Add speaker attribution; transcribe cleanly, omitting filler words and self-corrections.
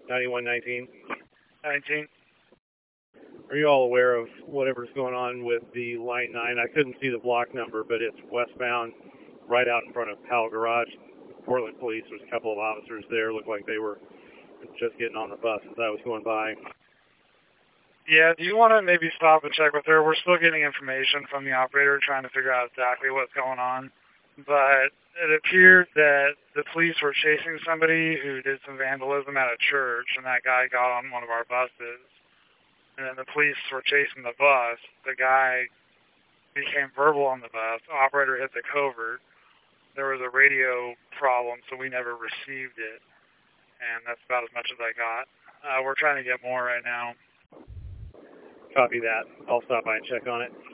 Speaker 1: 9119.
Speaker 2: 19.
Speaker 1: Are you all aware of whatever's going on with the Light 9? I couldn't see the block number, but it's westbound right out in front of Powell Garage. Portland Police, there's a couple of officers there. Looked like they were just getting on the bus as I was going by.
Speaker 2: Yeah, do you want to maybe stop and check with her? We're still getting information from the operator, trying to figure out exactly what's going on. But it appeared that the police were chasing somebody who did some vandalism at a church, and that guy got on one of our buses. And then the police were chasing the bus. The guy became verbal on the bus. The operator hit the covert. There was a radio problem, so we never received it. And that's about as much as I got. We're trying to get more right now.
Speaker 1: Copy that. I'll stop by and check on it.